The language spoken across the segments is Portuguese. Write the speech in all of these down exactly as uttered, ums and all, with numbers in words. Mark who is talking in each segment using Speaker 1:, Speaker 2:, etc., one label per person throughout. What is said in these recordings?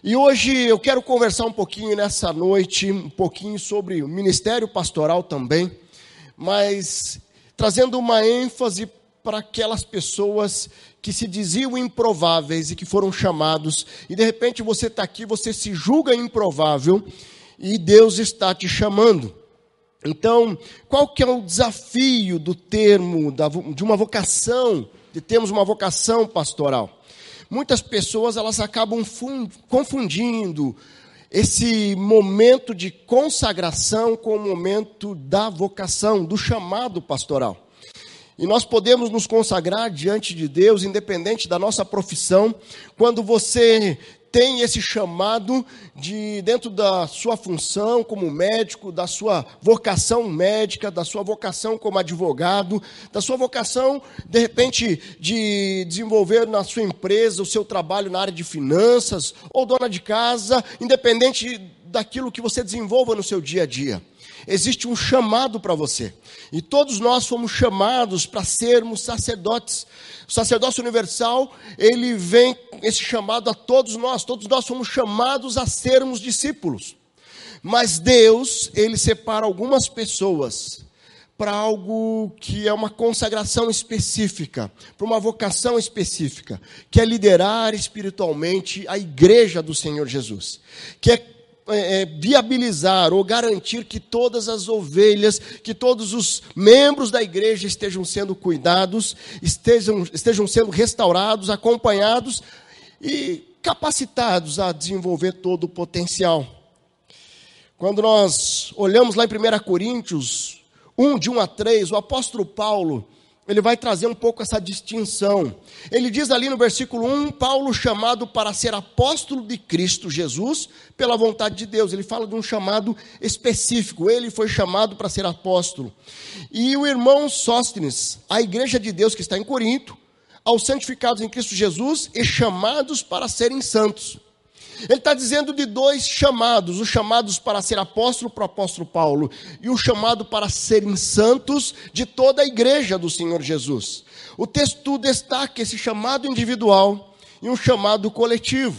Speaker 1: E hoje eu quero conversar um pouquinho nessa noite, um pouquinho sobre o ministério pastoral também, mas trazendo uma ênfase para aquelas pessoas que se diziam improváveis e que foram chamados, e de repente você está aqui, você se julga improvável, e Deus está te chamando. Então, qual que é o desafio do termo, da, de uma vocação, de termos uma vocação pastoral? Muitas pessoas elas acabam confundindo esse momento de consagração com o momento da vocação, do chamado pastoral. E nós podemos nos consagrar diante de Deus, independente da nossa profissão, quando você tem esse chamado de dentro da sua função como médico, da sua vocação médica, da sua vocação como advogado, da sua vocação, de repente, de desenvolver na sua empresa o seu trabalho na área de finanças, ou dona de casa, independente daquilo que você desenvolva no seu dia a dia. Existe um chamado para você. E todos nós fomos chamados para sermos sacerdotes. O sacerdócio universal, ele vem, esse chamado a todos nós. Todos nós fomos chamados a sermos discípulos. Mas Deus, ele separa algumas pessoas para algo que é uma consagração específica, para uma vocação específica, que é liderar espiritualmente a igreja do Senhor Jesus. Que é É, viabilizar ou garantir que todas as ovelhas, que todos os membros da igreja estejam sendo cuidados, estejam, estejam sendo restaurados, acompanhados e capacitados a desenvolver todo o potencial. Quando nós olhamos lá em primeira Coríntios um, de um a três, o apóstolo Paulo, ele vai trazer um pouco essa distinção. Ele diz ali no versículo um, Paulo chamado para ser apóstolo de Cristo Jesus, pela vontade de Deus. Ele fala de um chamado específico, ele foi chamado para ser apóstolo. E o irmão Sóstenes, a igreja de Deus que está em Corinto, aos santificados em Cristo Jesus e chamados para serem santos. Ele está dizendo de dois chamados, os chamados para ser apóstolo para o apóstolo Paulo e o chamado para serem santos de toda a igreja do Senhor Jesus. O texto destaca esse chamado individual e um chamado coletivo.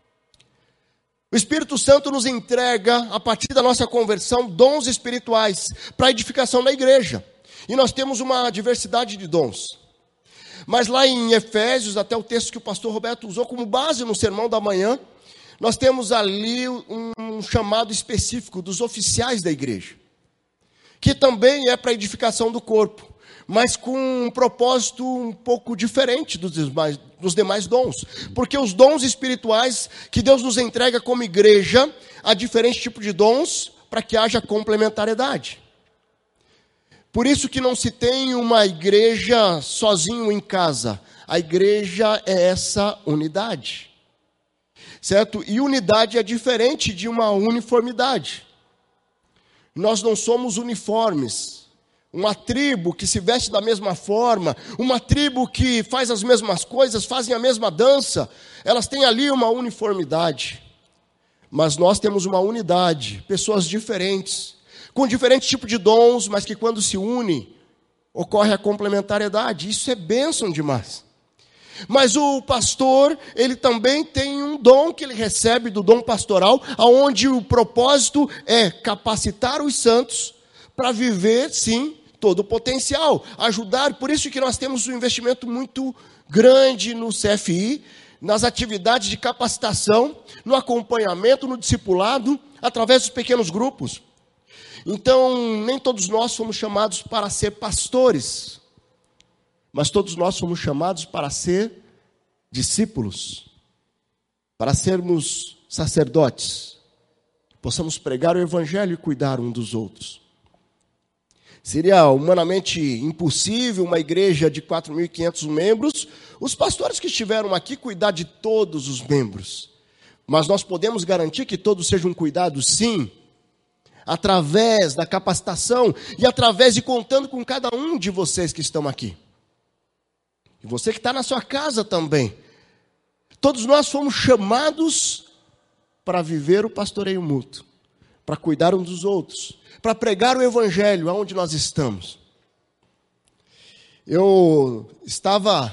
Speaker 1: O Espírito Santo nos entrega, a partir da nossa conversão, dons espirituais para a edificação da igreja. E nós temos uma diversidade de dons. Mas lá em Efésios, até o texto que o pastor Roberto usou como base no sermão da manhã, nós temos ali um chamado específico dos oficiais da igreja, que também é para a edificação do corpo, mas com um propósito um pouco diferente dos demais, dos demais dons, porque os dons espirituais que Deus nos entrega como igreja, há diferentes tipos de dons para que haja complementariedade. Por isso que não se tem uma igreja sozinho em casa, a igreja é essa unidade. Certo? E unidade é diferente de uma uniformidade. Nós não somos uniformes. Uma tribo que se veste da mesma forma, uma tribo que faz as mesmas coisas, fazem a mesma dança, elas têm ali uma uniformidade. Mas nós temos uma unidade, pessoas diferentes, com diferentes tipos de dons, mas que quando se unem, ocorre a complementariedade. Isso é bênção demais. Mas o pastor, ele também tem um dom que ele recebe do dom pastoral, onde o propósito é capacitar os santos para viver, sim, todo o potencial, ajudar. Por isso que nós temos um investimento muito grande no C F I, nas atividades de capacitação, no acompanhamento, no discipulado, através dos pequenos grupos. Então, nem todos nós somos chamados para ser pastores, mas todos nós somos chamados para ser discípulos, para sermos sacerdotes, possamos pregar o evangelho e cuidar um dos outros. Seria humanamente impossível uma igreja de quatro mil e quinhentos membros, os pastores que estiveram aqui cuidar de todos os membros. Mas nós podemos garantir que todos sejam cuidados, sim, através da capacitação e através de contando com cada um de vocês que estão aqui. E você que está na sua casa também. Todos nós fomos chamados para viver o pastoreio mútuo, para cuidar uns dos outros, para pregar o evangelho aonde nós estamos. Eu estava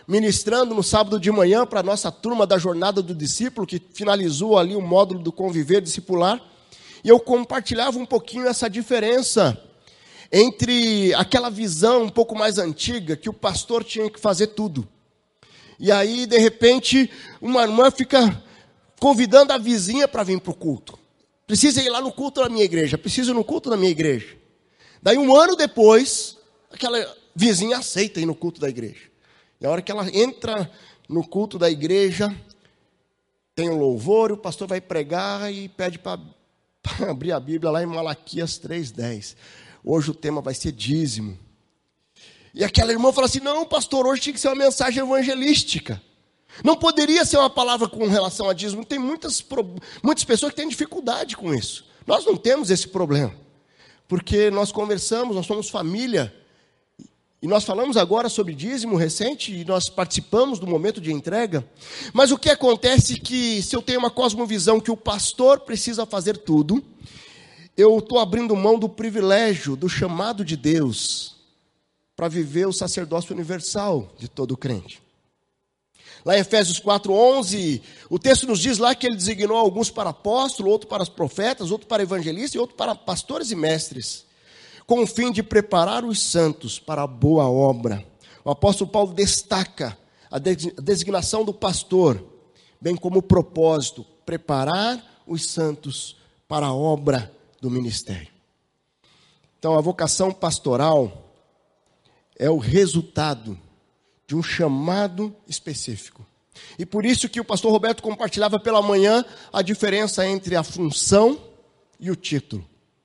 Speaker 1: ministrando no sábado de manhã para a nossa turma da Jornada do Discípulo, que finalizou ali o módulo do Conviver Discipular, e eu compartilhava um pouquinho essa diferença entre aquela visão um pouco mais antiga, que o pastor tinha que fazer tudo. E aí, de repente, uma irmã fica convidando a vizinha para vir para o culto. Precisa ir lá no culto da minha igreja, preciso ir no culto da minha igreja. Daí, um ano depois, aquela vizinha aceita ir no culto da igreja. E a hora que ela entra no culto da igreja, tem um louvor, o pastor vai pregar e pede para abrir a Bíblia lá em Malaquias três, dez. Hoje o tema vai ser dízimo. E aquela irmã fala assim, não, pastor, hoje tinha que ser uma mensagem evangelística. Não poderia ser uma palavra com relação a dízimo. Tem muitas, muitas pessoas que têm dificuldade com isso. Nós não temos esse problema. Porque nós conversamos, nós somos família. E nós falamos agora sobre dízimo recente, e nós participamos do momento de entrega. Mas o que acontece é que, se eu tenho uma cosmovisão que o pastor precisa fazer tudo, eu estou abrindo mão do privilégio, do chamado de Deus, para viver o sacerdócio universal de todo crente. Lá em Efésios quatro, onze, o texto nos diz lá que ele designou alguns para apóstolos, outros para profetas, outros para evangelistas e outros para pastores e mestres, com o fim de preparar os santos para a boa obra. O apóstolo Paulo destaca a designação do pastor, bem como o propósito, preparar os santos para a obra do ministério. Então, a vocação pastoral é o resultado de um chamado específico. E por isso que o pastor Roberto compartilhava pela manhã a diferença entre a função e o título.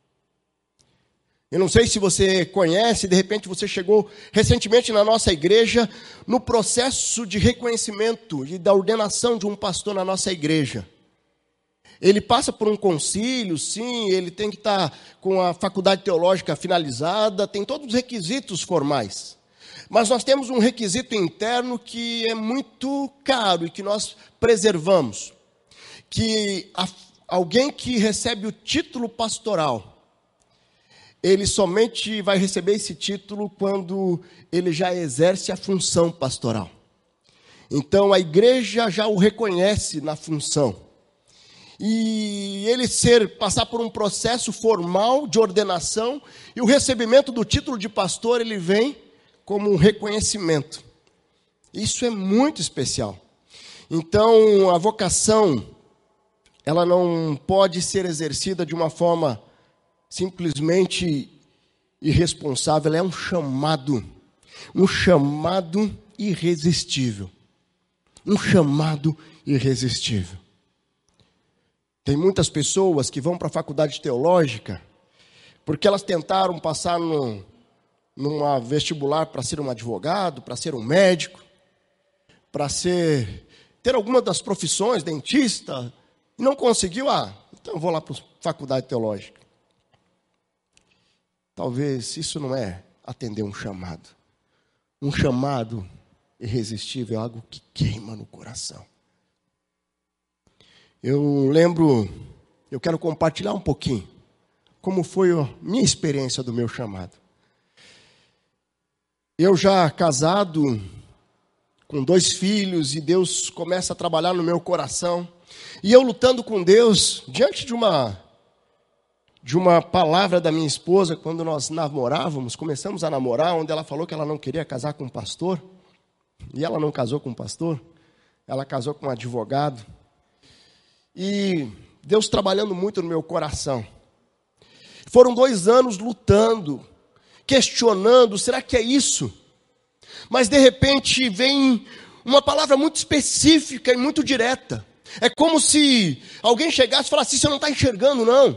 Speaker 1: Eu não sei se você conhece, de repente você chegou recentemente na nossa igreja, no processo de reconhecimento e da ordenação de um pastor na nossa igreja. Ele passa por um concílio, sim, ele tem que estar com a faculdade teológica finalizada, tem todos os requisitos formais. Mas nós temos um requisito interno que é muito caro e que nós preservamos. Que a, alguém que recebe o título pastoral, ele somente vai receber esse título quando ele já exerce a função pastoral. Então a igreja já o reconhece na função. E ele ser, passar por um processo formal de ordenação, e o recebimento do título de pastor, ele vem como um reconhecimento. Isso é muito especial. Então, a vocação, ela não pode ser exercida de uma forma simplesmente irresponsável, ela é um chamado, um chamado irresistível. Um chamado irresistível. Tem muitas pessoas que vão para a faculdade teológica porque elas tentaram passar no, numa vestibular para ser um advogado, para ser um médico, para ser ter alguma das profissões, dentista, e não conseguiu, ah, então vou lá para a faculdade teológica. Talvez isso não é atender um chamado. Um chamado irresistível é algo que queima no coração. Eu lembro, eu quero compartilhar um pouquinho como foi a minha experiência do meu chamado. Eu já casado, com dois filhos, e Deus começa a trabalhar no meu coração. E eu lutando com Deus, diante de uma, de uma palavra da minha esposa, quando nós namorávamos, começamos a namorar, onde ela falou que ela não queria casar com um pastor. E ela não casou com um pastor, ela casou com um advogado. E Deus trabalhando muito no meu coração. Foram dois anos lutando, questionando, será que é isso? Mas de repente vem uma palavra muito específica e muito direta. É como se alguém chegasse e falasse, você não está enxergando não.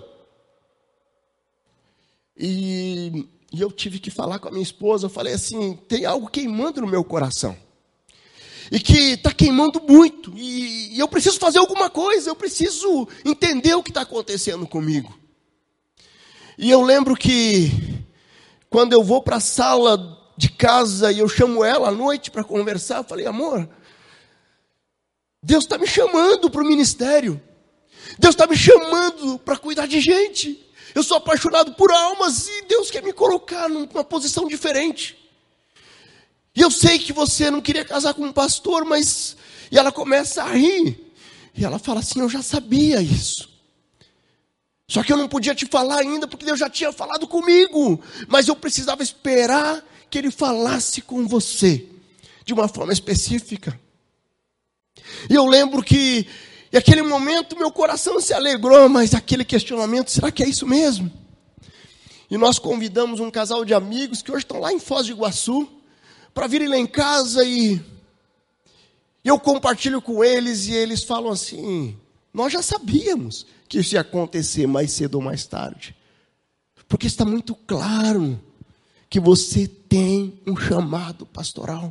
Speaker 1: E, e eu tive que falar com a minha esposa, eu falei assim, tem algo queimando no meu coração. E que está queimando muito, e, e eu preciso fazer alguma coisa, eu preciso entender o que está acontecendo comigo. E eu lembro que, quando eu vou para a sala de casa, e eu chamo ela à noite para conversar, eu falei, amor, Deus está me chamando para o ministério, Deus está me chamando para cuidar de gente, eu sou apaixonado por almas, e Deus quer me colocar numa posição diferente. E eu sei que você não queria casar com um pastor, mas... E ela começa a rir. E ela fala assim, eu já sabia isso. Só que eu não podia te falar ainda, porque Deus já tinha falado comigo. Mas eu precisava esperar que Ele falasse com você, de uma forma específica. E eu lembro que, naquele momento, meu coração se alegrou, mas aquele questionamento, será que é isso mesmo? E nós convidamos um casal de amigos, que hoje estão lá em Foz do Iguaçu, para virem lá em casa e eu compartilho com eles, e eles falam assim, nós já sabíamos que isso ia acontecer mais cedo ou mais tarde. Porque está muito claro que você tem um chamado pastoral.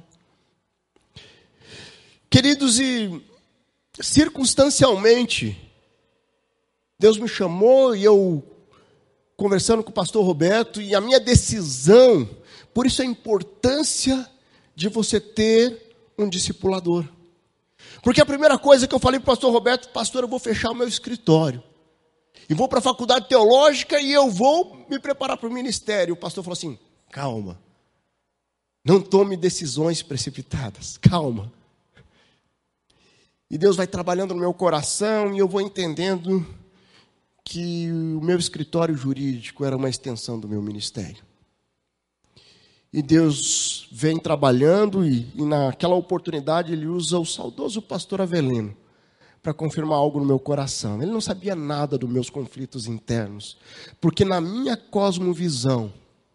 Speaker 1: Queridos, e circunstancialmente, Deus me chamou e eu, conversando com o pastor Roberto, e a minha decisão, por isso a importância de você ter um discipulador. Porque a primeira coisa que eu falei para o pastor Roberto, pastor, eu vou fechar o meu escritório. E vou para a faculdade teológica e eu vou me preparar para o ministério. O pastor falou assim, calma. Não tome decisões precipitadas, calma. E Deus vai trabalhando no meu coração e eu vou entendendo que o meu escritório jurídico era uma extensão do meu ministério. E Deus vem trabalhando e, e naquela oportunidade Ele usa o saudoso pastor Avelino para confirmar algo no meu coração. Ele não sabia nada dos meus conflitos internos, porque na minha cosmovisão,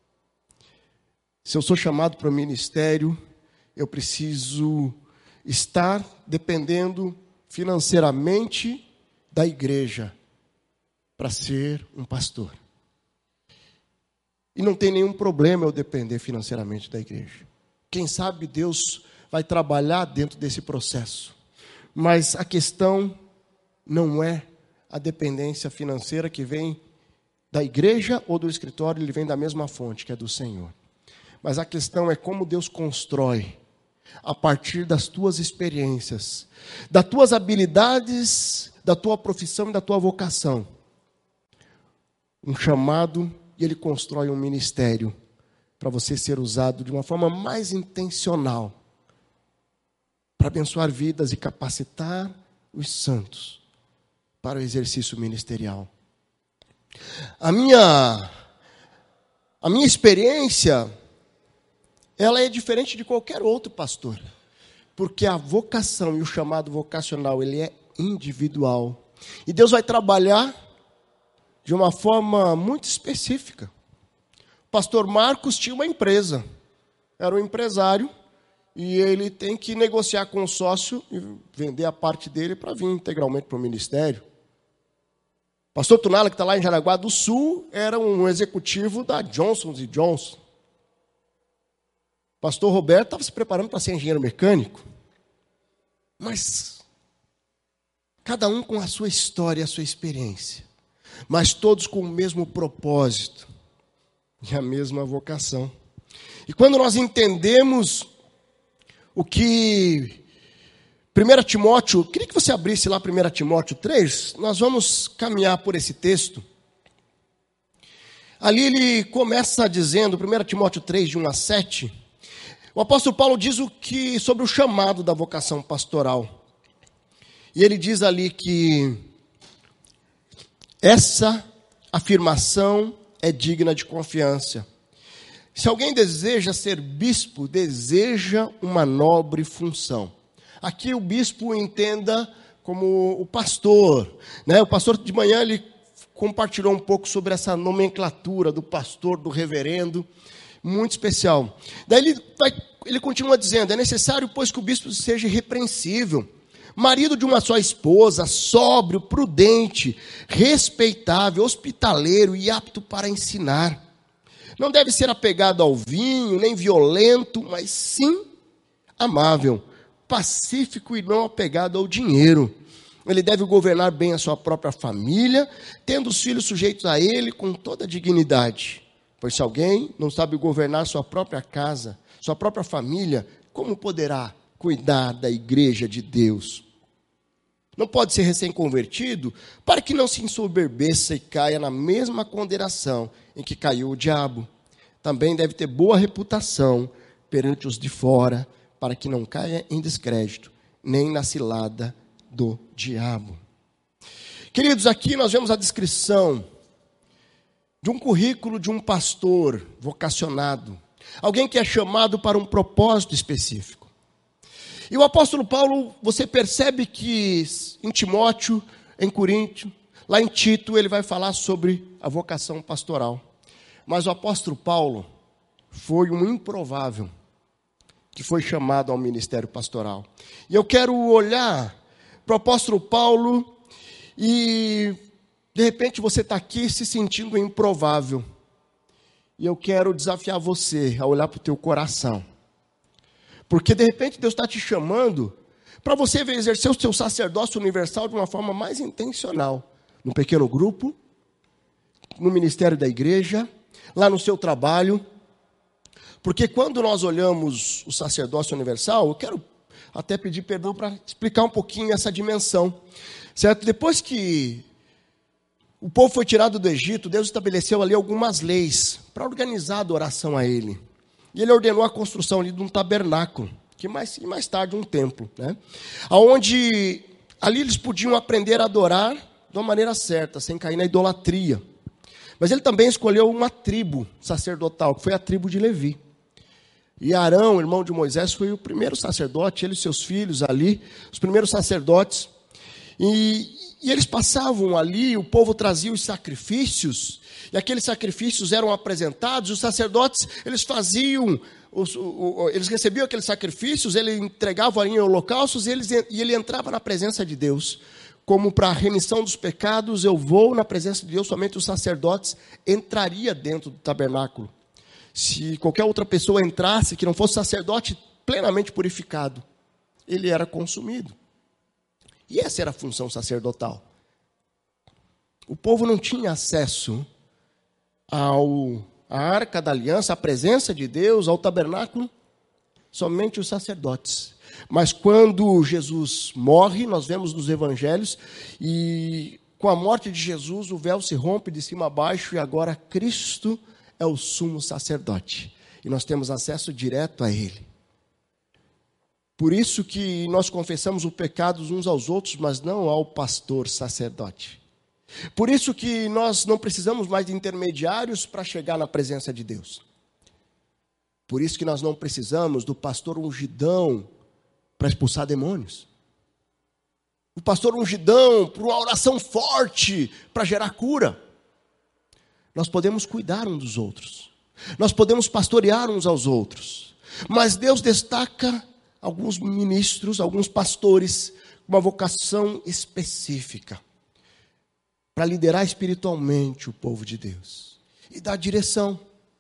Speaker 1: se eu sou chamado para o ministério, eu preciso estar dependendo financeiramente da igreja para ser um pastor. E não tem nenhum problema eu depender financeiramente da igreja. Quem sabe Deus vai trabalhar dentro desse processo. Mas a questão não é a dependência financeira que vem da igreja ou do escritório, ele vem da mesma fonte, que é do Senhor. Mas a questão é como Deus constrói, a partir das tuas experiências, das tuas habilidades, da tua profissão e da tua vocação, um chamado, e Ele constrói um ministério para você ser usado de uma forma mais intencional, para abençoar vidas e capacitar os santos para o exercício ministerial. A minha, a minha experiência, ela é diferente de qualquer outro pastor, porque a vocação e o chamado vocacional, ele é individual. E Deus vai trabalhar de uma forma muito específica. O pastor Marcos tinha uma empresa, era um empresário, e ele tem que negociar com o sócio e vender a parte dele para vir integralmente para o ministério. O pastor Tunala, que está lá em Jaraguá do Sul, era um executivo da Johnson and Johnson. O pastor Roberto estava se preparando para ser engenheiro mecânico. Mas cada um com a sua história e a sua experiência. Mas todos com o mesmo propósito e a mesma vocação. E quando nós entendemos o que primeiro Timóteo, queria que você abrisse lá primeiro Timóteo três, nós vamos caminhar por esse texto. Ali ele começa dizendo, primeiro Timóteo três, de um a sete, o apóstolo Paulo diz o que, sobre o chamado da vocação pastoral. E ele diz ali que essa afirmação é digna de confiança. Se alguém deseja ser bispo, deseja uma nobre função. Aqui o bispo entenda como o pastor, né? O pastor de manhã ele compartilhou um pouco sobre essa nomenclatura do pastor, do reverendo, muito especial. Daí ele, vai, ele continua dizendo, é necessário, pois, que o bispo seja irrepreensível, marido de uma só esposa, sóbrio, prudente, respeitável, hospitaleiro e apto para ensinar. Não deve ser apegado ao vinho, nem violento, mas sim amável, pacífico e não apegado ao dinheiro. Ele deve governar bem a sua própria família, tendo os filhos sujeitos a ele com toda a dignidade. Pois se alguém não sabe governar sua própria casa, sua própria família, como poderá cuidar da igreja de Deus? Não pode ser recém-convertido para que não se ensoberbeça e caia na mesma condenação em que caiu o diabo. Também deve ter boa reputação, perante os de fora, para que não caia em descrédito, nem na cilada do diabo. Queridos, aqui nós vemos a descrição de um currículo de um pastor vocacionado, alguém que é chamado para um propósito específico. E o apóstolo Paulo, você percebe que em Timóteo, em Coríntio, lá em Tito, ele vai falar sobre a vocação pastoral. Mas o apóstolo Paulo foi um improvável que foi chamado ao ministério pastoral. E eu quero olhar para o apóstolo Paulo e, de repente, você está aqui se sentindo improvável. E eu quero desafiar você a olhar para o teu coração. Porque, de repente, Deus está te chamando para você exercer o seu sacerdócio universal de uma forma mais intencional. No pequeno grupo, no ministério da igreja, lá no seu trabalho. Porque quando nós olhamos o sacerdócio universal, eu quero até pedir perdão para explicar um pouquinho essa dimensão. Certo? Depois que o povo foi tirado do Egito, Deus estabeleceu ali algumas leis para organizar a adoração a Ele. E Ele ordenou a construção ali de um tabernáculo, que mais, e mais tarde um templo, né? Onde ali eles podiam aprender a adorar de uma maneira certa, sem cair na idolatria. Mas Ele também escolheu uma tribo sacerdotal, que foi a tribo de Levi. E Arão, irmão de Moisés, foi o primeiro sacerdote, ele e seus filhos ali, os primeiros sacerdotes. E, e eles passavam ali, o povo trazia os sacrifícios, e aqueles sacrifícios eram apresentados, os sacerdotes, eles faziam, os, o, o, eles recebiam aqueles sacrifícios, ele entregava em holocaustos, e, eles, e ele entrava na presença de Deus. Como para a remissão dos pecados, eu vou na presença de Deus, somente os sacerdotes entraria dentro do tabernáculo. Se qualquer outra pessoa entrasse, que não fosse sacerdote plenamente purificado, ele era consumido. E essa era a função sacerdotal. O povo não tinha acesso ao, à arca da aliança, à presença de Deus, ao tabernáculo, somente os sacerdotes. Mas quando Jesus morre, nós vemos nos evangelhos, e com a morte de Jesus, o véu se rompe de cima a baixo, e agora Cristo é o sumo sacerdote. E nós temos acesso direto a Ele. Por isso que nós confessamos os pecados uns aos outros, mas não ao pastor sacerdote. Por isso que nós não precisamos mais de intermediários para chegar na presença de Deus. Por isso que nós não precisamos do pastor ungidão para expulsar demônios. O pastor ungidão para uma oração forte para gerar cura. Nós podemos cuidar uns dos outros. Nós podemos pastorear uns aos outros. Mas Deus destaca alguns ministros, alguns pastores, com uma vocação específica. Para liderar espiritualmente o povo de Deus. E dar direção.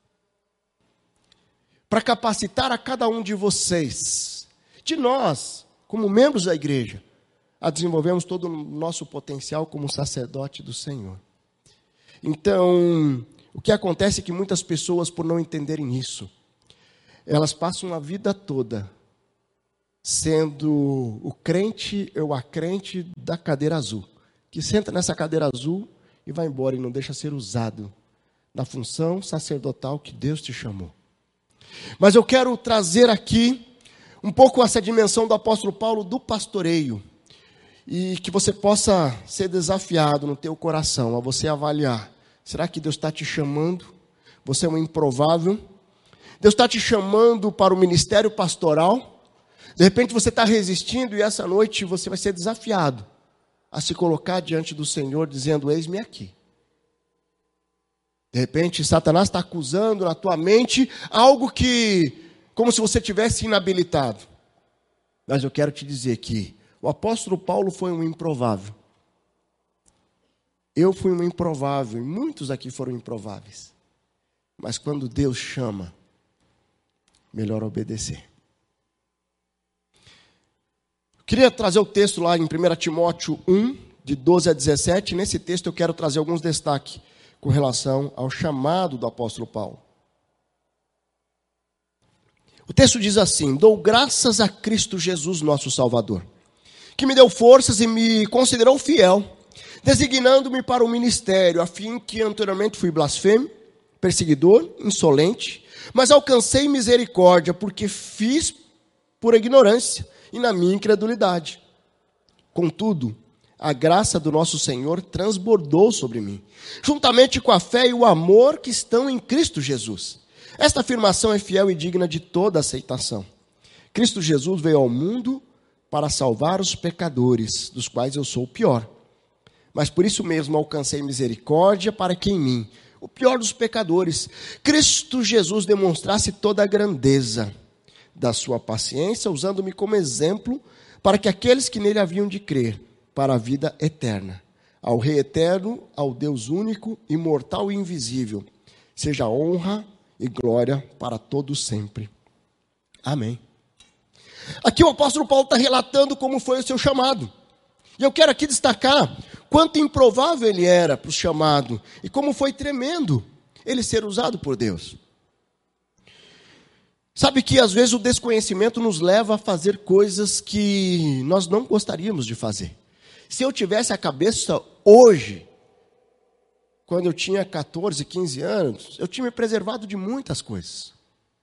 Speaker 1: Para capacitar a cada um de vocês, de nós, como membros da igreja, a desenvolvermos todo o nosso potencial como sacerdote do Senhor. Então, o que acontece é que muitas pessoas, por não entenderem isso, elas passam a vida toda sendo o crente ou a crente da cadeira azul, que senta nessa cadeira azul e vai embora e não deixa ser usado na função sacerdotal que Deus te chamou. Mas eu quero trazer aqui um pouco essa dimensão do apóstolo Paulo do pastoreio, e que você possa ser desafiado no teu coração, a você avaliar, será que Deus está te chamando? Você é um improvável? Deus está te chamando para o ministério pastoral? De repente você está resistindo e essa noite você vai ser desafiado a se colocar diante do Senhor dizendo, eis-me aqui. De repente Satanás está acusando na tua mente algo que, como se você tivesse inabilitado. Mas eu quero te dizer que o apóstolo Paulo foi um improvável. Eu fui um improvável, e muitos aqui foram improváveis. Mas quando Deus chama, melhor obedecer. Eu queria trazer o texto lá em primeira Timóteo um, de doze a dezessete. Nesse texto eu quero trazer alguns destaques com relação ao chamado do apóstolo Paulo. O texto diz assim, dou graças a Cristo Jesus, nosso Salvador, que me deu forças e me considerou fiel, designando-me para o ministério, a fim que anteriormente fui blasfemo, perseguidor, insolente, Mas alcancei misericórdia, porque fiz por ignorância e na minha incredulidade. Contudo, a graça do nosso Senhor transbordou sobre mim, juntamente com a fé e o amor que estão em Cristo Jesus. Esta afirmação é fiel e digna de toda aceitação. Cristo Jesus veio ao mundo para salvar os pecadores, dos quais eu sou o pior. Mas por isso mesmo alcancei misericórdia para que em mim, o pior dos pecadores, Cristo Jesus demonstrasse toda a grandeza da sua paciência, usando-me como exemplo para que aqueles que nele haviam de crer, para a vida eterna. Ao Rei eterno, ao Deus único, imortal e invisível, seja honra e glória para todos sempre. Amém. Aqui o apóstolo Paulo está relatando como foi o seu chamado. E eu quero aqui destacar quanto improvável ele era para o chamado e como foi tremendo ele ser usado por Deus. Sabe que às vezes o desconhecimento nos leva a fazer coisas que nós não gostaríamos de fazer. Se eu tivesse a cabeça hoje, quando eu tinha catorze, quinze anos, eu tinha me preservado de muitas coisas.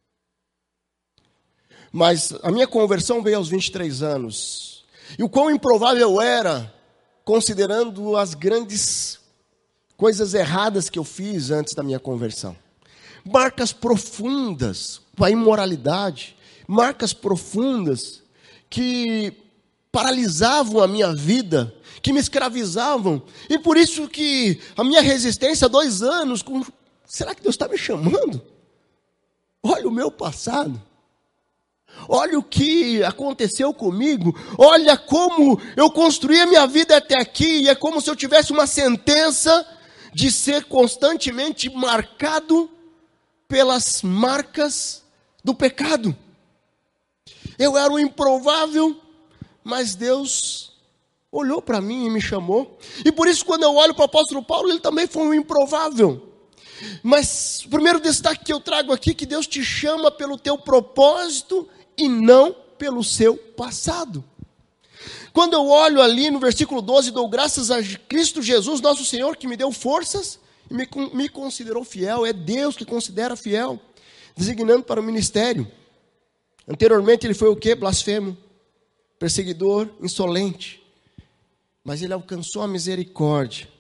Speaker 1: Mas a minha conversão veio aos vinte e três anos. E o quão improvável era, considerando as grandes coisas erradas que eu fiz antes da minha conversão. Marcas profundas, a imoralidade, marcas profundas que paralisavam a minha vida, que me escravizavam. E por isso que a minha resistência há dois anos, com, será que Deus está me chamando? Olha o meu passado. Olha o que aconteceu comigo. Olha como eu construí a minha vida até aqui. E é como se eu tivesse uma sentença de ser constantemente marcado pelas marcas do pecado. Eu era o improvável, mas Deus olhou para mim e me chamou. E por isso, quando eu olho para o apóstolo Paulo, ele também foi um improvável. Mas o primeiro destaque que eu trago aqui é que Deus te chama pelo teu propósito e não pelo seu passado. Quando eu olho ali no versículo doze, dou graças a Cristo Jesus, nosso Senhor, que me deu forças e me, me considerou fiel. É Deus que considera fiel, designando para o ministério. Anteriormente ele foi o quê? Blasfemo, perseguidor, insolente. Mas ele alcançou a misericórdia.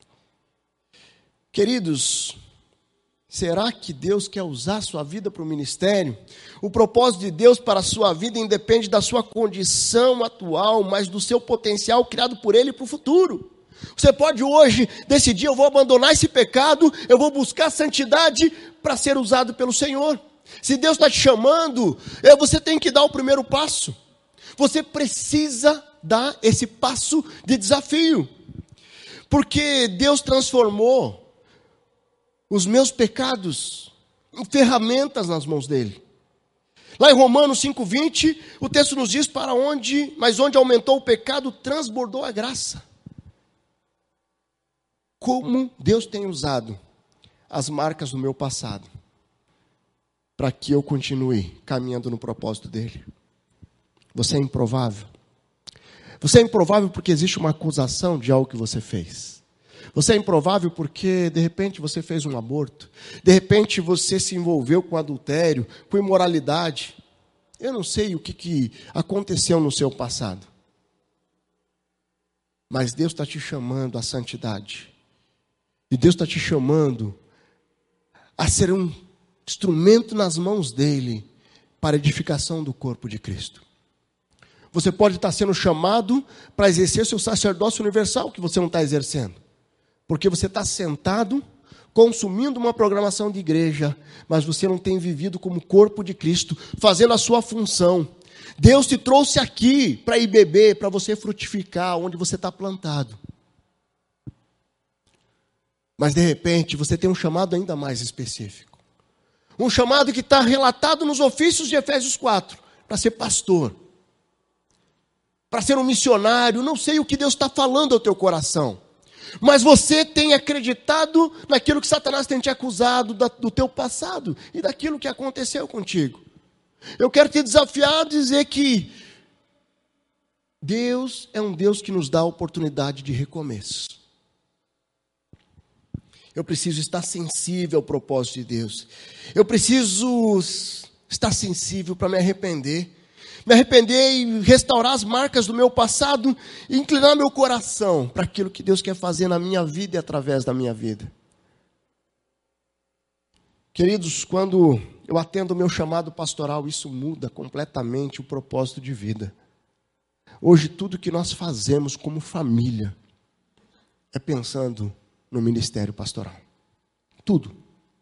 Speaker 1: Queridos, será que Deus quer usar a sua vida para o ministério? O propósito de Deus para a sua vida independe da sua condição atual, mas do seu potencial criado por Ele para o futuro. Você pode hoje decidir, eu vou abandonar esse pecado, eu vou buscar santidade para ser usado pelo Senhor. Se Deus está te chamando, você tem que dar o primeiro passo. Você precisa dar esse passo de desafio. Porque Deus transformou os meus pecados em ferramentas nas mãos dele. Lá em Romanos cinco, vinte, o texto nos diz para onde, mas onde aumentou o pecado, transbordou a graça. Como Deus tem usado as marcas do meu passado para que eu continue caminhando no propósito dele. Você é improvável. Você é improvável porque existe uma acusação de algo que você fez. Você é improvável porque, de repente, você fez um aborto. De repente, você se envolveu com adultério, com imoralidade. Eu não sei o que, que aconteceu no seu passado. Mas Deus está te chamando à santidade. E Deus está te chamando a ser um instrumento nas mãos dele para a edificação do corpo de Cristo. Você pode estar sendo chamado para exercer seu sacerdócio universal, que você não está exercendo. Porque você está sentado, consumindo uma programação de igreja, mas você não tem vivido como corpo de Cristo, fazendo a sua função. Deus te trouxe aqui para ir beber, para você frutificar onde você está plantado. Mas de repente você tem um chamado ainda mais específico. Um chamado que está relatado nos ofícios de Efésios quatro, para ser pastor. Para ser um missionário, não sei o que Deus está falando ao teu coração. Mas você tem acreditado naquilo que Satanás tem te acusado do teu passado e daquilo que aconteceu contigo. Eu quero te desafiar a dizer que Deus é um Deus que nos dá a oportunidade de recomeço. Eu preciso estar sensível ao propósito de Deus. Eu preciso estar sensível para me arrepender. Me arrepender e restaurar as marcas do meu passado e inclinar meu coração para aquilo que Deus quer fazer na minha vida e através da minha vida. Queridos, quando eu atendo o meu chamado pastoral, isso muda completamente o propósito de vida. Hoje, tudo que nós fazemos como família é pensando no ministério pastoral. Tudo.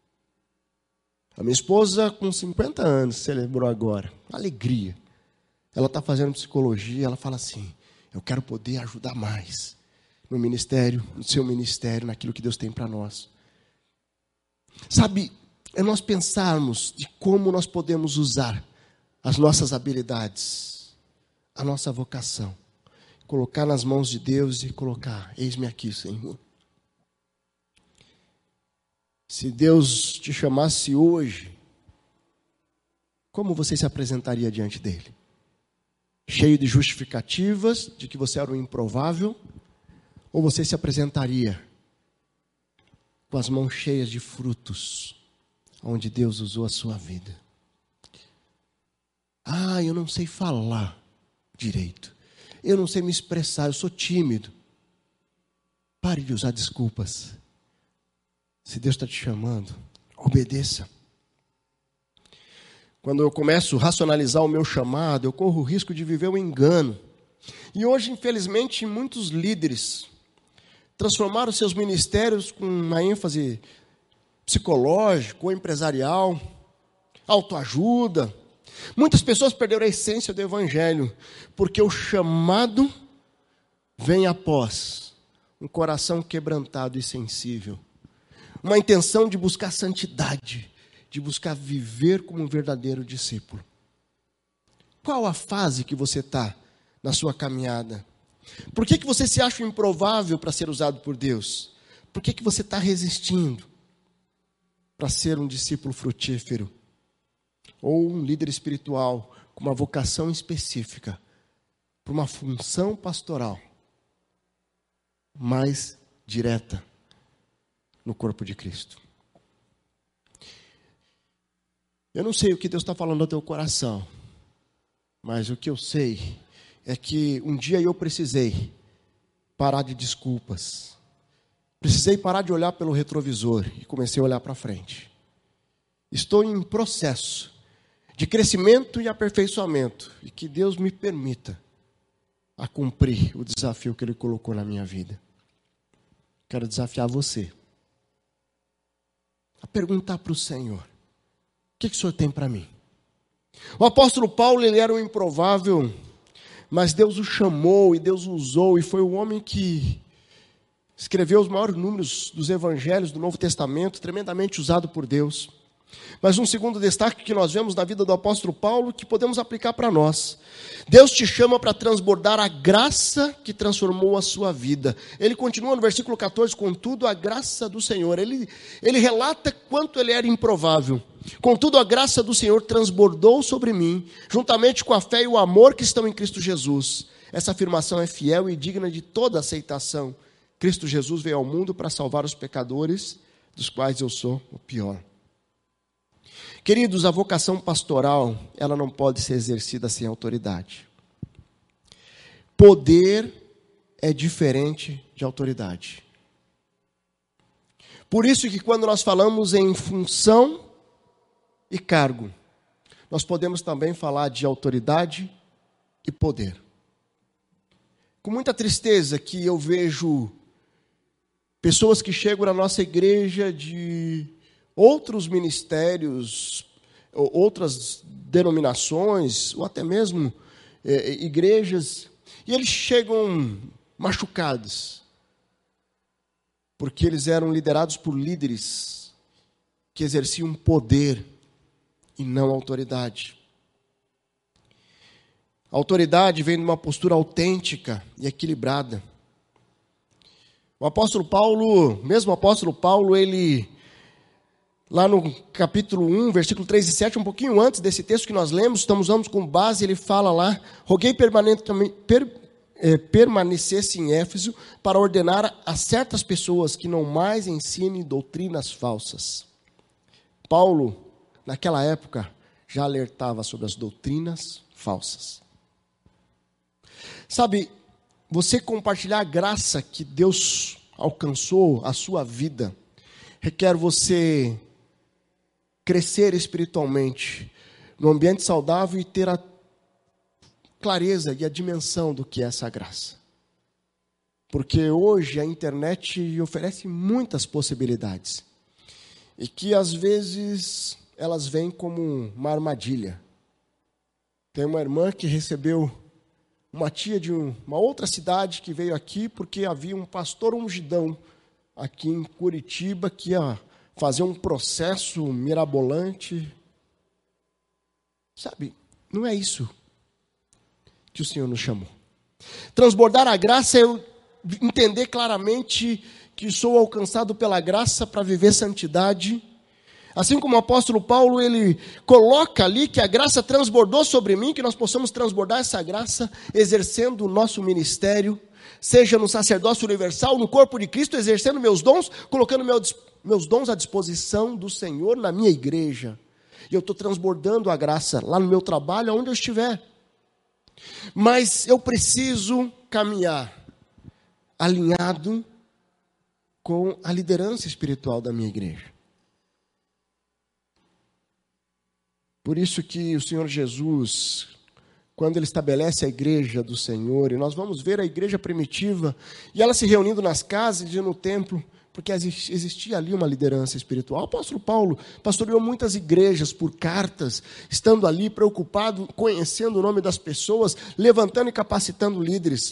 Speaker 1: A minha esposa, com cinquenta anos, celebrou agora. Alegria. Ela está fazendo psicologia, ela fala assim, eu quero poder ajudar mais no ministério, no seu ministério, naquilo que Deus tem para nós. Sabe, é nós pensarmos de como nós podemos usar as nossas habilidades, a nossa vocação, colocar nas mãos de Deus e colocar, eis-me aqui, Senhor. Se Deus te chamasse hoje, como você se apresentaria diante dele? Cheio de justificativas de que você era um improvável, ou você se apresentaria com as mãos cheias de frutos, onde Deus usou a sua vida? Ah, eu não sei falar direito, eu não sei me expressar, eu sou tímido. Pare de usar desculpas. Se Deus está te chamando, obedeça. Quando eu começo a racionalizar o meu chamado, eu corro o risco de viver o engano. E hoje, infelizmente, muitos líderes transformaram seus ministérios com uma ênfase psicológica ou empresarial, autoajuda. Muitas pessoas perderam a essência do evangelho, porque o chamado vem após um coração quebrantado e sensível. Uma intenção de buscar santidade, de buscar viver como um verdadeiro discípulo. Qual a fase que você está na sua caminhada? Por que que você se acha improvável para ser usado por Deus? Por que que você está resistindo para ser um discípulo frutífero? Ou um líder espiritual com uma vocação específica, para uma função pastoral mais direta no corpo de Cristo? Eu não sei o que Deus está falando ao teu coração, mas o que eu sei é que um dia eu precisei parar de desculpas. Precisei parar de olhar pelo retrovisor e comecei a olhar para frente. Estou em processo de crescimento e aperfeiçoamento, e que Deus me permita a cumprir o desafio que Ele colocou na minha vida. Quero desafiar você a perguntar para o Senhor: o que, que o Senhor tem para mim? O apóstolo Paulo, ele era um improvável, mas Deus o chamou e Deus o usou, e foi o homem que escreveu os maiores números dos evangelhos do Novo Testamento, tremendamente usado por Deus. Mas um segundo destaque que nós vemos na vida do apóstolo Paulo, que podemos aplicar para nós. Deus te chama para transbordar a graça que transformou a sua vida. Ele continua no versículo catorze, contudo a graça do Senhor. Ele, ele relata quanto ele era improvável. Contudo a graça do Senhor transbordou sobre mim, juntamente com a fé e o amor que estão em Cristo Jesus. Essa afirmação é fiel e digna de toda aceitação. Cristo Jesus veio ao mundo para salvar os pecadores, dos quais eu sou o pior. Queridos, a vocação pastoral, ela não pode ser exercida sem autoridade. Poder é diferente de autoridade. Por isso que quando nós falamos em função e cargo, nós podemos também falar de autoridade e poder. Com muita tristeza que eu vejo pessoas que chegam na nossa igreja de outros ministérios, outras denominações, ou até mesmo é, igrejas, e eles chegam machucados, porque eles eram liderados por líderes que exerciam poder e não autoridade. A autoridade vem de uma postura autêntica e equilibrada. O apóstolo Paulo, mesmo o apóstolo Paulo, ele, lá no capítulo um, versículo três e sete, um pouquinho antes desse texto que nós lemos, estamos usando como base, ele fala lá: roguei permanentemente, per, eh, permanecesse em Éfeso para ordenar a certas pessoas que não mais ensinem doutrinas falsas. Paulo, naquela época, já alertava sobre as doutrinas falsas. Sabe, você compartilhar a graça que Deus alcançou a sua vida, requer você crescer espiritualmente, num ambiente saudável e ter a clareza e a dimensão do que é essa graça. Porque hoje a internet oferece muitas possibilidades. E que às vezes elas vêm como uma armadilha. Tem uma irmã que recebeu uma tia de um, uma outra cidade que veio aqui porque havia um pastor ungidão aqui em Curitiba que ia fazer um processo mirabolante. Sabe, não é isso que o Senhor nos chamou. Transbordar a graça é eu entender claramente que sou alcançado pela graça para viver santidade. Assim como o apóstolo Paulo, ele coloca ali que a graça transbordou sobre mim, que nós possamos transbordar essa graça exercendo o nosso ministério, seja no sacerdócio universal, no corpo de Cristo, exercendo meus dons, colocando meus, meus dons à disposição do Senhor na minha igreja. E eu estou transbordando a graça lá no meu trabalho, onde eu estiver. Mas eu preciso caminhar alinhado com a liderança espiritual da minha igreja. Por isso que o Senhor Jesus, quando Ele estabelece a igreja do Senhor, e nós vamos ver a igreja primitiva, e ela se reunindo nas casas e no templo, porque existia ali uma liderança espiritual. O apóstolo Paulo pastoreou muitas igrejas por cartas, estando ali preocupado, conhecendo o nome das pessoas, levantando e capacitando líderes.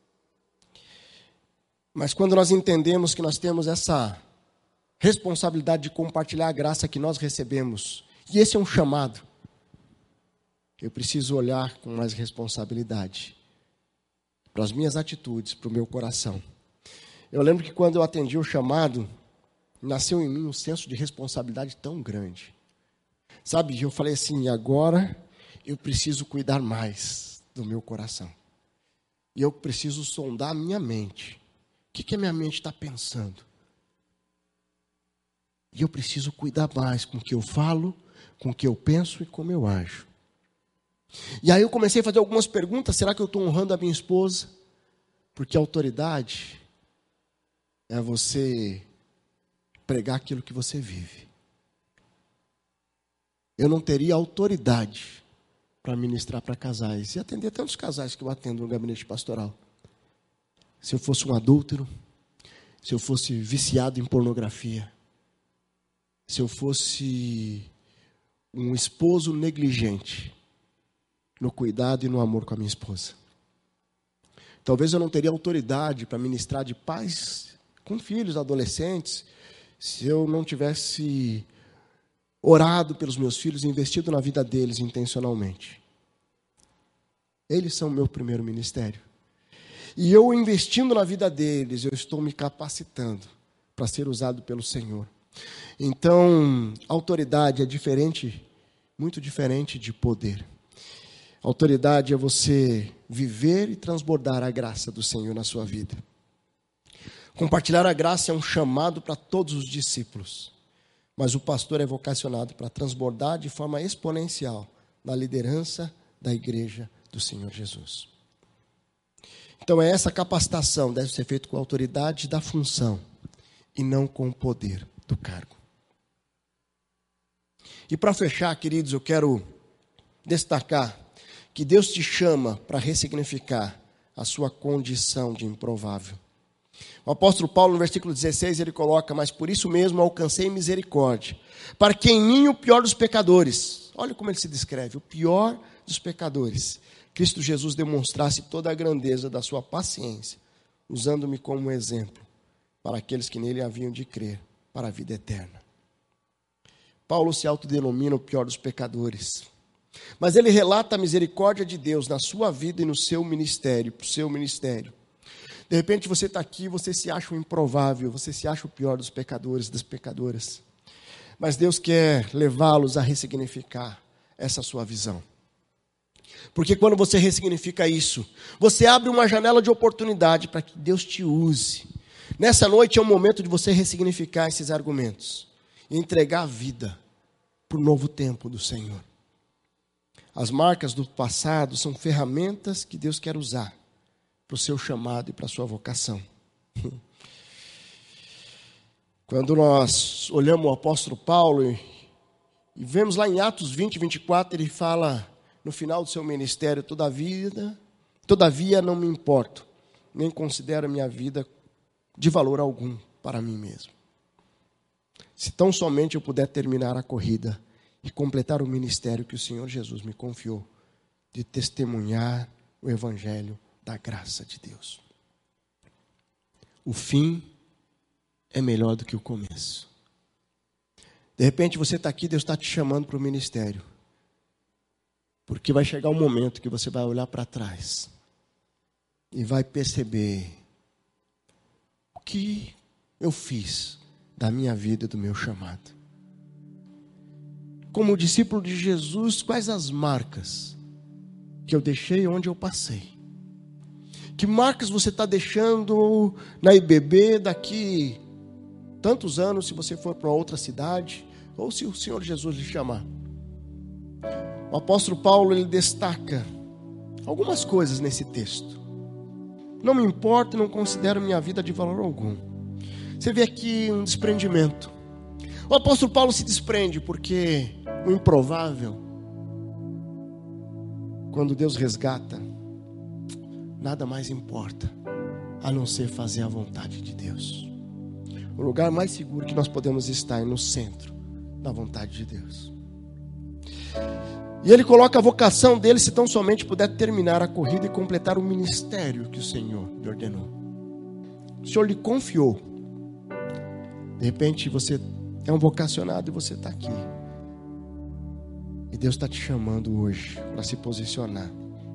Speaker 1: Mas quando nós entendemos que nós temos essa responsabilidade de compartilhar a graça que nós recebemos, e esse é um chamado, eu preciso olhar com mais responsabilidade para as minhas atitudes, para o meu coração. Eu lembro que quando eu atendi o chamado, nasceu em mim um senso de responsabilidade tão grande. Sabe, eu falei assim, agora eu preciso cuidar mais do meu coração. E eu preciso sondar a minha mente. O que, que a minha mente está pensando? E eu preciso cuidar mais com o que eu falo, com o que eu penso e como eu ajo. E aí eu comecei a fazer algumas perguntas. Será que eu estou honrando a minha esposa? Porque a autoridade é você pregar aquilo que você vive. Eu não teria autoridade para ministrar para casais e atender tantos casais que eu atendo no gabinete pastoral. Se eu fosse um adúltero, se eu fosse viciado em pornografia, se eu fosse um esposo negligente no cuidado e no amor com a minha esposa. Talvez eu não teria autoridade para ministrar de pais com filhos, adolescentes, se eu não tivesse orado pelos meus filhos e investido na vida deles intencionalmente. Eles são o meu primeiro ministério. E eu investindo na vida deles, eu estou me capacitando para ser usado pelo Senhor. Então, autoridade é diferente, muito diferente de poder. Autoridade é você viver e transbordar a graça do Senhor na sua vida. Compartilhar a graça é um chamado para todos os discípulos, mas o pastor é vocacionado para transbordar de forma exponencial na liderança da igreja do Senhor Jesus. Então, é essa capacitação deve ser feita com a autoridade da função e não com o poder do cargo. E para fechar, queridos, eu quero destacar que Deus te chama para ressignificar a sua condição de improvável. O apóstolo Paulo, no versículo dezesseis, ele coloca, mas por isso mesmo alcancei misericórdia, para que em mim o pior dos pecadores, olha como ele se descreve, o pior dos pecadores, Cristo Jesus demonstrasse toda a grandeza da sua paciência, usando-me como exemplo para aqueles que nele haviam de crer para a vida eterna. Paulo se autodenomina o pior dos pecadores, mas ele relata a misericórdia de Deus na sua vida e no seu ministério, para o seu ministério. De repente você está aqui, você se acha um improvável, você se acha o pior dos pecadores, das pecadoras. Mas Deus quer levá-los a ressignificar essa sua visão. Porque quando você ressignifica isso, você abre uma janela de oportunidade para que Deus te use. Nessa noite é o momento de você ressignificar esses argumentos e entregar a vida para o novo tempo do Senhor. As marcas do passado são ferramentas que Deus quer usar para o seu chamado e para a sua vocação. Quando nós olhamos o apóstolo Paulo e, e vemos lá em Atos vinte, vinte e quatro, ele fala no final do seu ministério: todavia, todavia não me importo, nem considero a minha vida de valor algum para mim mesmo. Se tão somente eu puder terminar a corrida e completar o ministério que o Senhor Jesus me confiou, de testemunhar o evangelho da graça de Deus. O fim é melhor do que o começo. De repente você está aqui, Deus está te chamando para o ministério. Porque vai chegar um momento que você vai olhar para trás e vai perceber o que eu fiz da minha vida e do meu chamado. Como discípulo de Jesus, quais as marcas que eu deixei onde eu passei? Que marcas você está deixando na I B B daqui tantos anos, se você for para outra cidade, ou se o Senhor Jesus lhe chamar? O apóstolo Paulo, ele destaca algumas coisas nesse texto. Não me importa e não considero minha vida de valor algum. Você vê aqui um desprendimento. O apóstolo Paulo se desprende porque o improvável, quando Deus resgata, nada mais importa a não ser fazer a vontade de Deus. O lugar mais seguro que nós podemos estar é no centro da vontade de Deus. E ele coloca a vocação dele, se tão somente puder terminar a corrida e completar o ministério que o Senhor lhe ordenou. O Senhor lhe confiou. De repente você é um vocacionado e você está aqui. E Deus está te chamando hoje para se posicionar.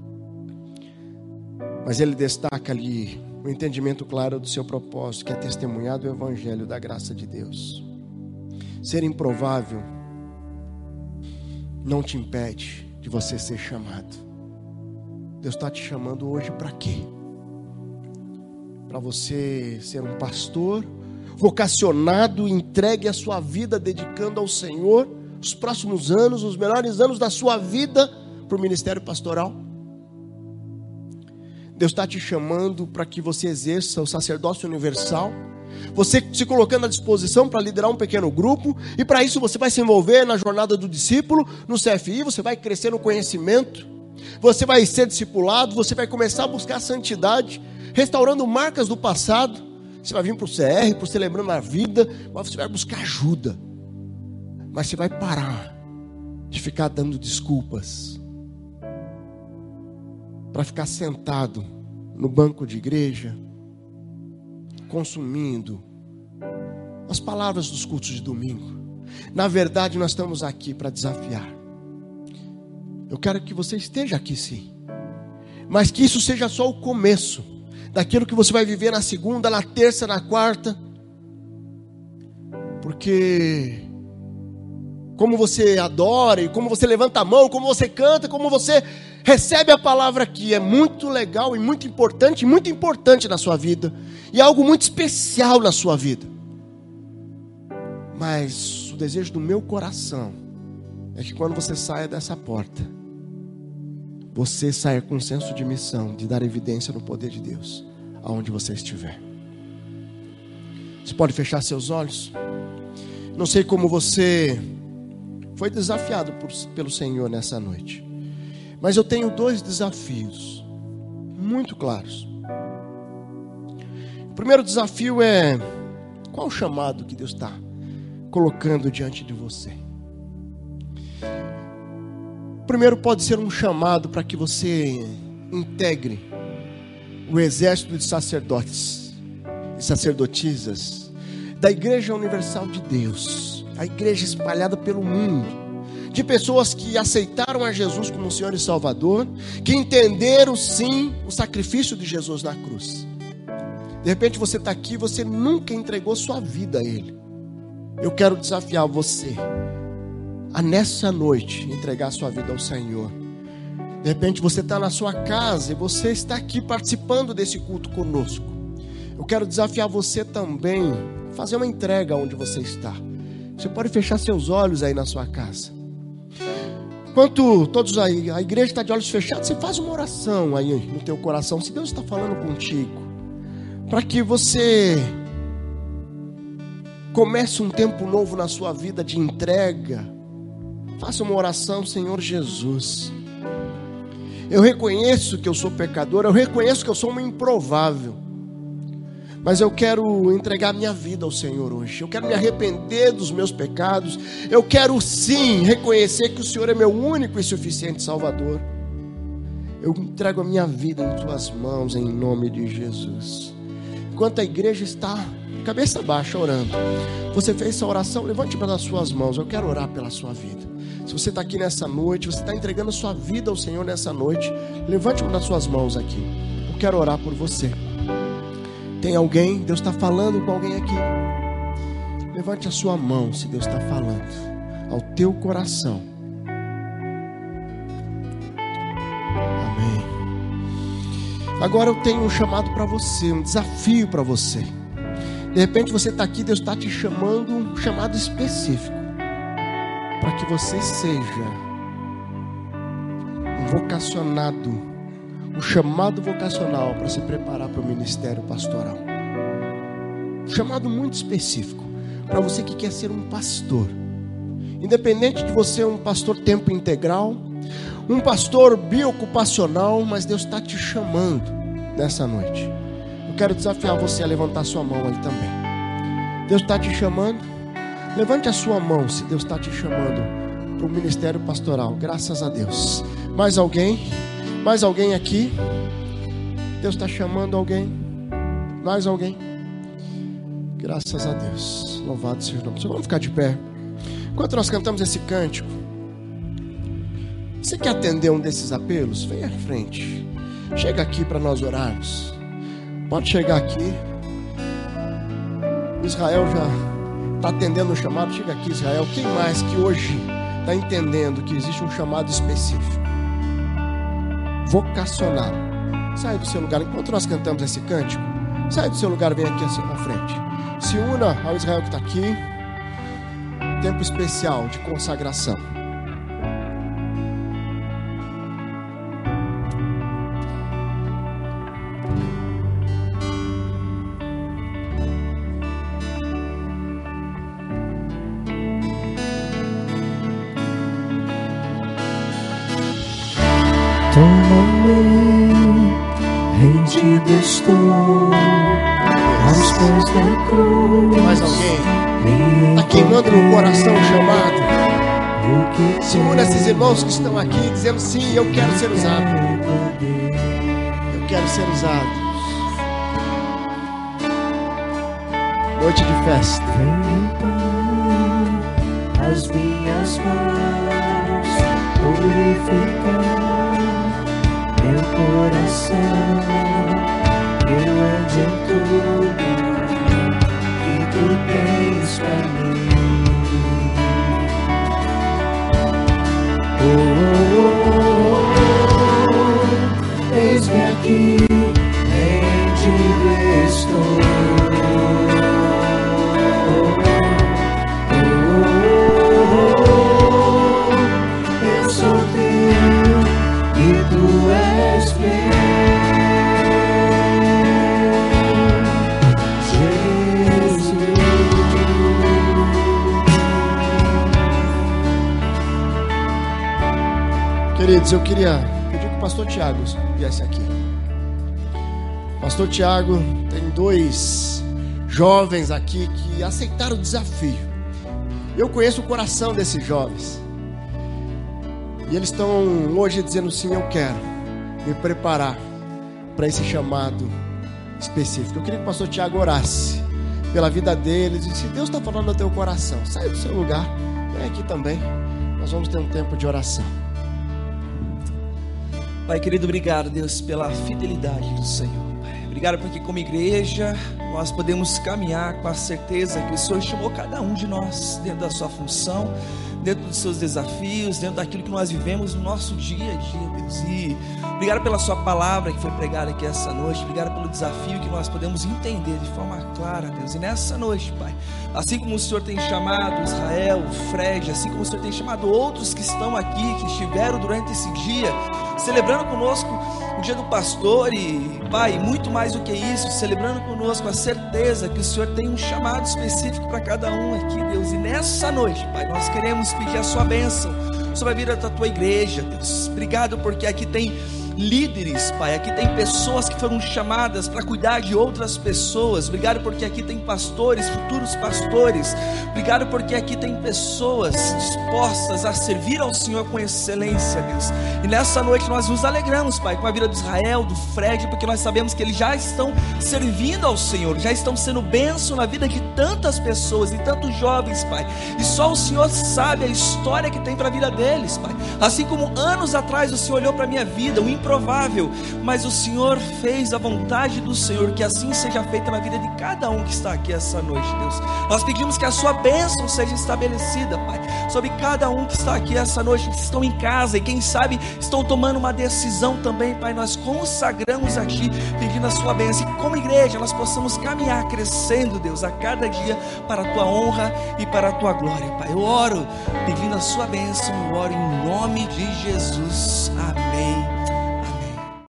Speaker 1: Mas ele destaca ali o entendimento claro do seu propósito, que é testemunhar do evangelho da graça de Deus. Ser improvável não te impede de você ser chamado. Deus está te chamando hoje para quê? Para você ser um pastor vocacionado, entregue a sua vida, dedicando ao Senhor os próximos anos, os melhores anos da sua vida para o ministério pastoral. Deus está te chamando para que você exerça o sacerdócio universal, você se colocando à disposição para liderar um pequeno grupo, e para isso você vai se envolver na jornada do discípulo, no C F I, você vai crescer no conhecimento, você vai ser discipulado, você vai começar a buscar a santidade, restaurando marcas do passado. Você vai vir para o C R, para o Celebrando a Vida, mas você vai buscar ajuda, mas você vai parar de ficar dando desculpas, para ficar sentado no banco de igreja, consumindo as palavras dos cultos de domingo. Na verdade, nós estamos aqui para desafiar. Eu quero que você esteja aqui sim, mas que isso seja só o começo daquilo que você vai viver na segunda, na terça, na quarta. Porque como você adora, e como você levanta a mão, como você canta, como você recebe a palavra aqui, é muito legal e muito importante, muito importante na sua vida, e é algo muito especial na sua vida. Mas o desejo do meu coração é que quando você saia dessa porta, você saia com um senso de missão, de dar evidência no poder de Deus, aonde você estiver. Você pode fechar seus olhos? Não sei como você foi desafiado por, pelo Senhor nessa noite, mas eu tenho dois desafios muito claros. O primeiro desafio é: qual o chamado que Deus está colocando diante de você? O primeiro pode ser um chamado para que você integre o exército de sacerdotes e sacerdotisas da Igreja Universal de Deus, a igreja espalhada pelo mundo, de pessoas que aceitaram a Jesus como Senhor e Salvador, que entenderam sim o sacrifício de Jesus na cruz. De repente você está aqui, você nunca entregou sua vida a Ele. Eu quero desafiar você a nessa noite entregar sua vida ao Senhor, De repente você está na sua casa e você está aqui participando desse culto conosco. Eu quero desafiar você também a fazer uma entrega onde você está. Você pode fechar seus olhos aí na sua casa. Enquanto todos aí, a igreja está de olhos fechados, você faz uma oração aí no teu coração, se Deus está falando contigo, para que você comece um tempo novo na sua vida de entrega. Faça uma oração: Senhor Jesus, eu reconheço que eu sou pecador, eu reconheço que eu sou um improvável, mas eu quero entregar minha vida ao Senhor hoje. Eu quero me arrepender dos meus pecados. Eu quero sim reconhecer que o Senhor é meu único e suficiente Salvador. Eu entrego a minha vida em tuas mãos, em nome de Jesus. Enquanto a igreja está cabeça baixa orando, você fez essa oração, levante uma das suas mãos. Eu quero orar pela sua vida. Se você está aqui nessa noite, você está entregando a sua vida ao Senhor nessa noite, levante uma das suas mãos aqui. Eu quero orar por você. Tem alguém? Deus está falando com alguém aqui? Levante a sua mão se Deus está falando ao teu coração. Amém. Agora eu tenho um chamado para você, um desafio para você. De repente você está aqui, Deus está te chamando, um chamado específico, para que você seja um vocacionado, um chamado vocacional para se preparar para o ministério pastoral. Um chamado muito específico para você que quer ser um pastor. Independente de você ser um pastor tempo integral, um pastor biocupacional, mas Deus está te chamando nessa noite. Eu quero desafiar você a levantar sua mão aí também. Deus está te chamando. Levante a sua mão se Deus está te chamando para o ministério pastoral. Graças a Deus. Mais alguém? Mais alguém aqui? Deus está chamando alguém? Mais alguém? Graças a Deus. Louvado seja o nome do Senhor. Vamos ficar de pé. Enquanto nós cantamos esse cântico, você quer atender um desses apelos? Vem à frente. Chega aqui para nós orarmos. Pode chegar aqui. Israel já está atendendo o chamado. Chega aqui, Israel. Quem mais que hoje está entendendo que existe um chamado específico, vocacional? Sai do seu lugar. Enquanto nós cantamos esse cântico, sai do seu lugar, vem aqui assim para frente. Se una ao Israel que está aqui. Tempo especial de consagração.
Speaker 2: Toma-me, rendido estou aos pés da cruz.
Speaker 1: Mais alguém? Está queimando no coração o chamado. Segura esses irmãos que estão aqui dizendo: sim, eu quero ser usado. Eu quero ser usado. Noite de festa.
Speaker 2: As minhas mãos purificar meu coração, eu ande em tudo que tu tens para mim. Oh, oh, oh, oh, eis-me aqui, rendido estou.
Speaker 1: Queridos, eu queria pedir que o pastor Tiago viesse aqui. Pastor Tiago, tem dois jovens aqui que aceitaram o desafio. Eu conheço o coração desses jovens. E eles estão hoje dizendo: sim, eu quero me preparar para esse chamado específico. Eu queria que o pastor Tiago orasse pela vida deles. E se Deus está falando no teu coração, sai do seu lugar, vem aqui também. Nós vamos ter um tempo de oração.
Speaker 3: Pai querido, obrigado, Deus, pela fidelidade do Senhor, Pai. Obrigado porque como igreja nós podemos caminhar com a certeza que o Senhor chamou cada um de nós dentro da sua função, dentro dos seus desafios, dentro daquilo que nós vivemos no nosso dia a dia, Deus. E obrigado pela sua palavra que foi pregada aqui essa noite. Obrigado pelo desafio que nós podemos entender de forma clara, Deus. E nessa noite, Pai, assim como o Senhor tem chamado Israel, o Fred, assim como o Senhor tem chamado outros que estão aqui, que estiveram durante esse dia, celebrando conosco o dia do pastor e, Pai, muito mais do que isso, celebrando conosco a certeza que o Senhor tem um chamado específico para cada um aqui, Deus. E nessa noite, Pai, nós queremos pedir a sua bênção sobre a vida da tua igreja, Deus. Obrigado porque aqui tem líderes, Pai, aqui tem pessoas que foram chamadas para cuidar de outras pessoas. Obrigado porque aqui tem pastores, futuros pastores. Obrigado porque aqui tem pessoas dispostas a servir ao Senhor com excelência, Deus. E nessa noite nós nos alegramos, Pai, com a vida do Israel, do Fred, porque nós sabemos que eles já estão servindo ao Senhor, já estão sendo bênção na vida de tantas pessoas e tantos jovens, Pai. E só o Senhor sabe a história que tem para a vida deles, Pai. Assim como anos atrás o Senhor olhou para a minha vida, o improvável, mas o Senhor fez a vontade do Senhor, que assim seja feita na vida de cada um que está aqui essa noite, Deus. Nós pedimos que a sua bênção seja estabelecida, Pai, sobre cada um que está aqui essa noite, que estão em casa e quem sabe estão tomando uma decisão também, Pai. Nós consagramos a Ti, pedindo a sua bênção, e como igreja nós possamos caminhar crescendo, Deus, a cada dia para a Tua honra e para a Tua glória, Pai. Eu oro pedindo a sua bênção, eu oro em nome de Jesus.